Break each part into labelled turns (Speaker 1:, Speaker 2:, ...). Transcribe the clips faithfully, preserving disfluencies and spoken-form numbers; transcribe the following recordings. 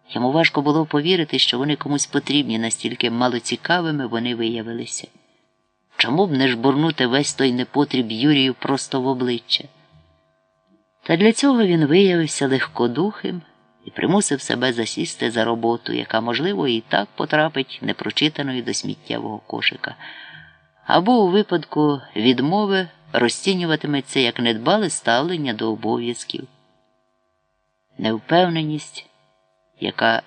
Speaker 1: Йому важко було повірити, що вони комусь потрібні, настільки малоцікавими вони виявилися. Чому б не жбурнути весь той непотріб Юрію просто в обличчя? Та для цього він виявився легкодухим і примусив себе засісти за роботу, яка, можливо, і так потрапить непрочитаною до сміттєвого кошика. Або у випадку відмови розцінюватиметься як недбале ставлення до обов'язків. Невпевненість, яка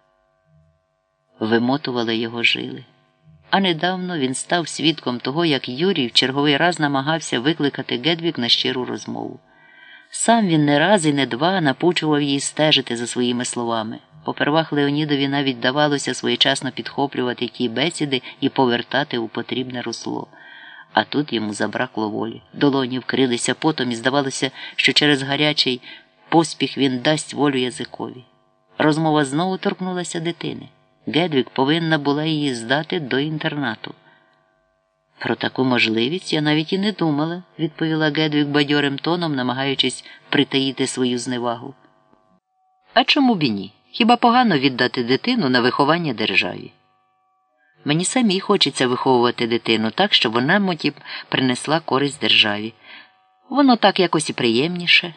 Speaker 1: вимотувала його жили. А недавно він став свідком того, як Юрій в черговий раз намагався викликати Гедвіг на щиру розмову. Сам він не раз і не два напучував її стежити за своїми словами. Попервах Леонідові навіть давалося своєчасно підхоплювати ті бесіди і повертати у потрібне русло. А тут йому забракло волі. Долоні вкрилися потом і здавалося, що через гарячий поспіх він дасть волю язикові. Розмова знову торкнулася дитини. Гедвіг повинна була її здати до інтернату. «Про таку можливість я навіть і не думала», – відповіла Гедвіг бадьорим тоном, намагаючись притаїти свою зневагу. «А чому б і ні? Хіба погано віддати дитину на виховання державі? Мені самій хочеться виховувати дитину так, щоб вона, мотіб, принесла користь державі. Воно так якось і приємніше.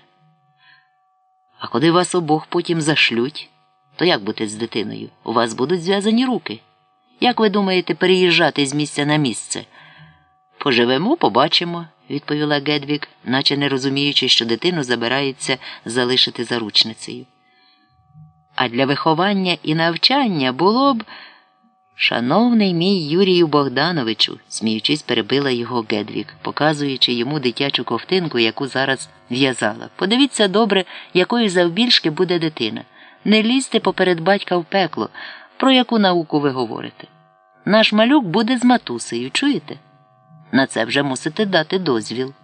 Speaker 1: А коли вас обох потім зашлють, то як бути з дитиною? У вас будуть зв'язані руки. Як ви думаєте переїжджати з місця на місце?» «Поживемо, побачимо», – відповіла Гедвіг, наче не розуміючи, що дитину забирається залишити заручницею. «А для виховання і навчання було б...» «Шановний мій Юрію Богдановичу», – сміючись, перебила його Гедвіг, показуючи йому дитячу ковтинку, яку зараз в'язала. «Подивіться добре, якою завбільшки буде дитина. Не лізьте поперед батька в пекло. Про яку науку ви говорите? Наш малюк буде з матусею, чуєте? На це вже мусите дати дозвіл».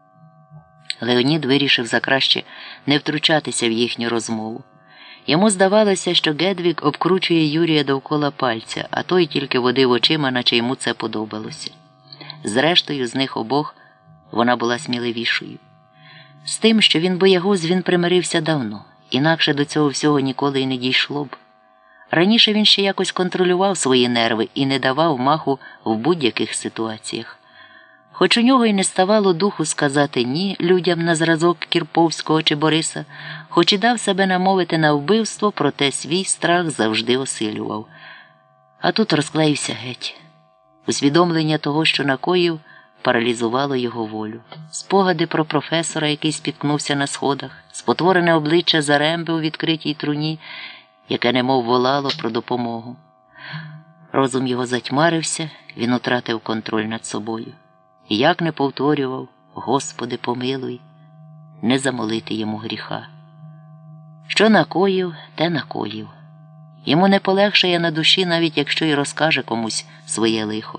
Speaker 1: Леонід вирішив закраще не втручатися в їхню розмову. Йому здавалося, що Гедвіг обкручує Юрія довкола пальця, а той тільки водив очима, наче йому це подобалося. Зрештою, з них обох вона була сміливішою. З тим, що він боягуз, він примирився давно, інакше до цього всього ніколи й не дійшло б. Раніше він ще якось контролював свої нерви і не давав маху в будь-яких ситуаціях. Хоч у нього й не ставало духу сказати «ні» людям на зразок Кірповського чи Бориса, хоч і дав себе намовити на вбивство, проте свій страх завжди осилював. А тут розклеївся геть. Усвідомлення того, що накоїв, паралізувало його волю. Спогади про професора, який спіткнувся на сходах, спотворене обличчя Заремби у відкритій труні, яке немов волало про допомогу. Розум його затьмарився, він утратив контроль над собою. І як не повторював «Господи, помилуй», не замолити йому гріха. Що накоїв, те накоїв. Йому не полегшає на душі, навіть якщо й розкаже комусь своє лихо.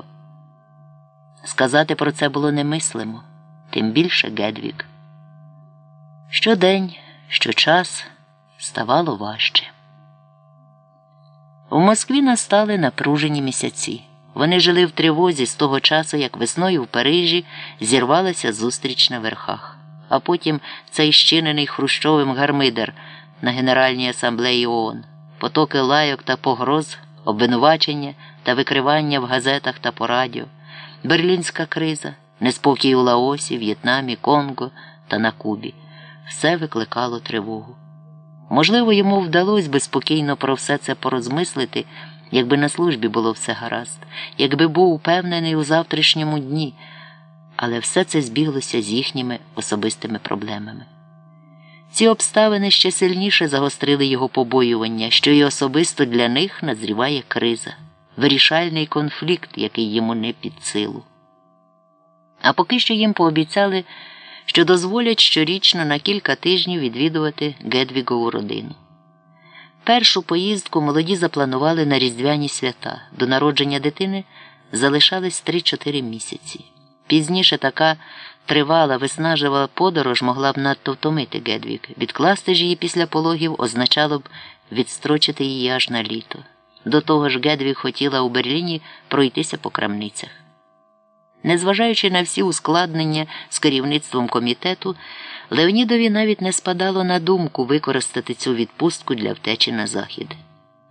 Speaker 1: Сказати про це було немислимо, тим більше Гедвіг. Щодень, щочас ставало важче. В Москві настали напружені місяці. Вони жили в тривозі з того часу, як весною в Парижі зірвалася зустріч на верхах. А потім цей щинений Хрущовим гармидер на Генеральній асамблеї ООН, потоки лайок та погроз, обвинувачення та викривання в газетах та по радіо, берлінська криза, неспокій у Лаосі, В'єтнамі, Конго та на Кубі. Все викликало тривогу. Можливо, йому вдалося би спокійно про все це порозмислити, якби на службі було все гаразд, якби був упевнений у завтрашньому дні, але все це збіглося з їхніми особистими проблемами. Ці обставини ще сильніше загострили його побоювання, що і особисто для них назріває криза, вирішальний конфлікт, який йому не під силу. А поки що їм пообіцяли, що дозволять щорічно на кілька тижнів відвідувати Гедвігову родину. Першу поїздку молоді запланували на різдвяні свята. До народження дитини залишались три-чотири місяці. Пізніше така тривала, виснажлива подорож могла б надто втомити Гедвіг. Відкласти ж її після пологів означало б відстрочити її аж на літо. До того ж Гедвіг хотіла у Берліні пройтися по крамницях. Незважаючи на всі ускладнення з керівництвом комітету, Леонідові навіть не спадало на думку використати цю відпустку для втечі на захід.